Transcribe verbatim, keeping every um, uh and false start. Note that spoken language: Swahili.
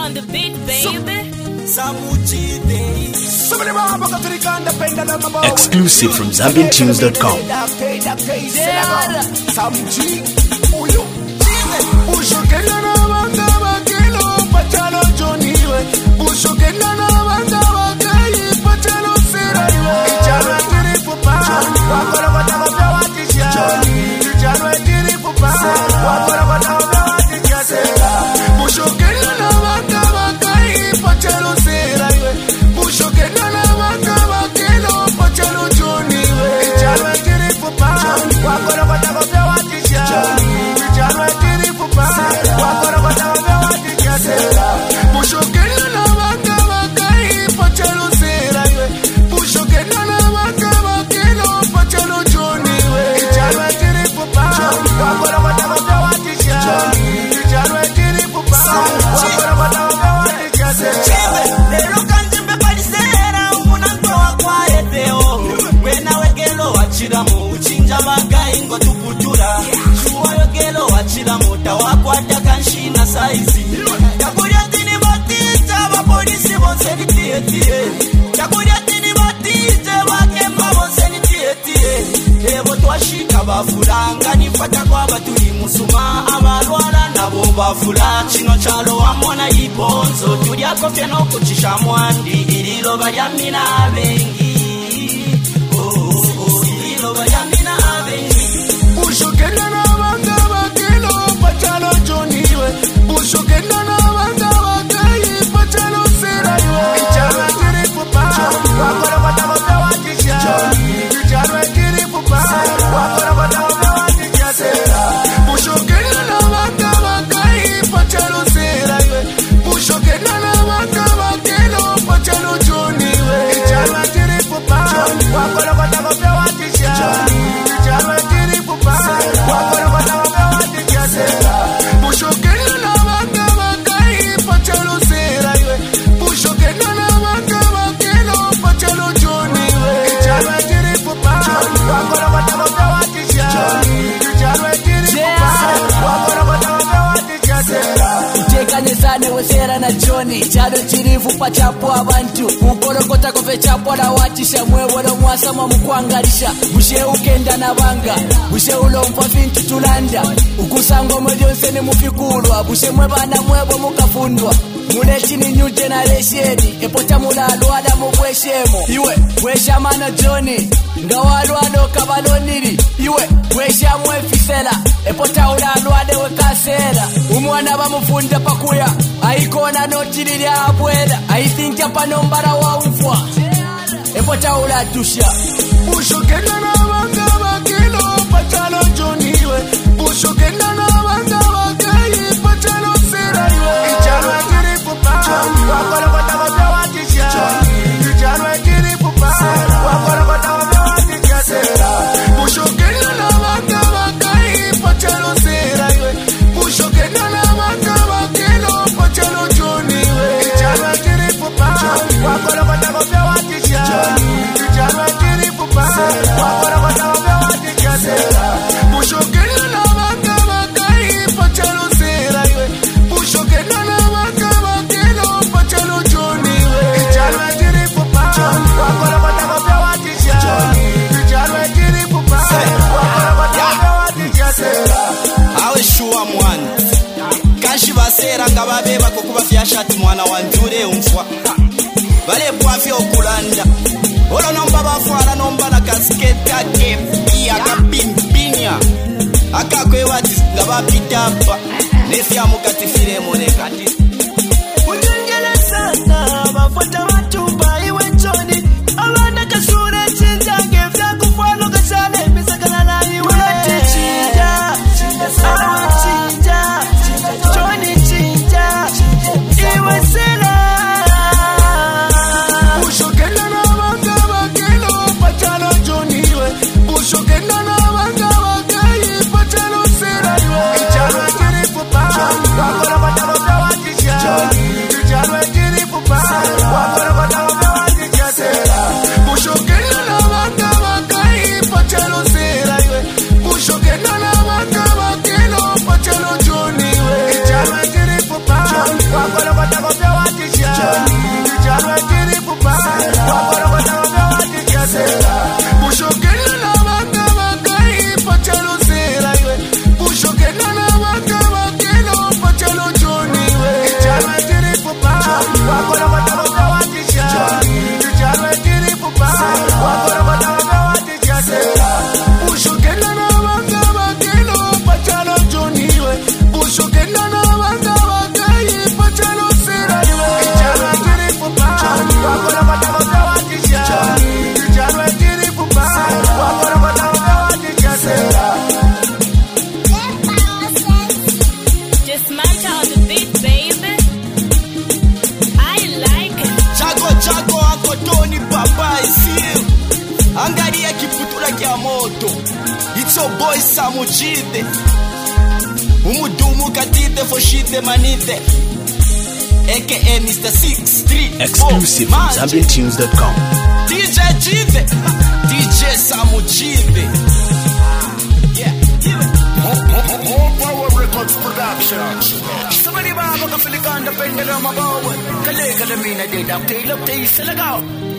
on the beat, baby. Exclusive from Zambian Tunes dot com. Bafulanga nifata kwa batuli musuma abalwala nabo bafula chino chalo amona ibonzo tulya kofya no kuchisha mwandi ililo bayamina bengi oh oh ililo bayamina bengi ushokenda na banga bakelo pachalo joniwe ushokenda na banga bakai pachalo seraiwe ichara kiri pupa wakora bataba bawatisha ichara kiri pupa wakora na Johnny chado chirivu pachapo abantu ukorokota kofe chapo na watisha mwebolo mwasama mukwangarisha bushe ukenda na banga bushe ulompa vintu tulanda ukusango mwedyonse ni mufikulwa bushe mwebana mwebo mukafundwa mule chini new generation epota mulalwala mubweshemo iwe bweshamana Johnny ngawalwalo kabaloniri iwe bweshamwe fisela epota ulalwale wekasela umwana bamufunda pakuya aikona notiri lya abwela I think apa nombara wa umfwa epota ulatusha ushokenda na banga bakelo pachalo joniwe ushokenda na banga bakai pachalo seraiwe icharo kiri pupa wakora bataba bawatisha icharo kiri pupa wakora bataba bawatisha sera ushokenda na banga bakai pachalo seraiwe ushokenda na banga bakelo pachalo joniwe icharo kiri pupa wakora bataba bawatisha icharo kiri pupa wakora bataba bawatisha sera ushokenda na banga bakai pachalo seraiwe ushokenda na banga bakelo pachalo joniwe icharo kiri pupa wakora bataba bawatisha icharo kiri pupa wakora bataba bawatisha sera awe shuwa mwana kashi basera ngababeba kokuba fyashati mwana wanjure umfwa bale bwafye okulanda olo nomba bafwala nomba na kaskete kake iya kapimpinya akakwe wati ngabapitapa nefya mukatifire moneka utengele sana bafota watupa iwe choni abana kasura chinjange vya kufwalo kasale misakana na iwe chinja chinja sana chinja choni chinja iwe sela ushokenda na banga bakelo pachalo joniwe ushokenda na banga bakai pachalo seraiwe icharo kiri pupa wakora bataba bawatisha wakora kota kopya watisha Chalo ekiri pupa wakora kota kopya watisha Bushokena na banga bakai pachalo sera iwe Bushokena na banga bakeno pachalo joni iwe Chalo ekiri pupa wakora kota kopya watisha Chalo ekiri pupa wakora kota kopya watisha Bushokena na banga bakeno pachalo joni iwe Bushokena na banga bakai pachalo sera iwe Chalo ekiri pupa wakora kota kopya watisha Chalo ekiri pupa wakora kota kopya watisha Just manta on the beat, baby. I like it. Chago chago ako Tony Papa isiu Angalia kiputura kia moto It's your boy Samujide Umudumu katite foshite manite A K A Mister six three Exclusive from Zambian Tunes dot com. D J Jide D J Samujide Yeah, give it More Power Records Production. Somebody baba ka filikanda pendera mabawa Kale kale mina de dap tail up tail salagaw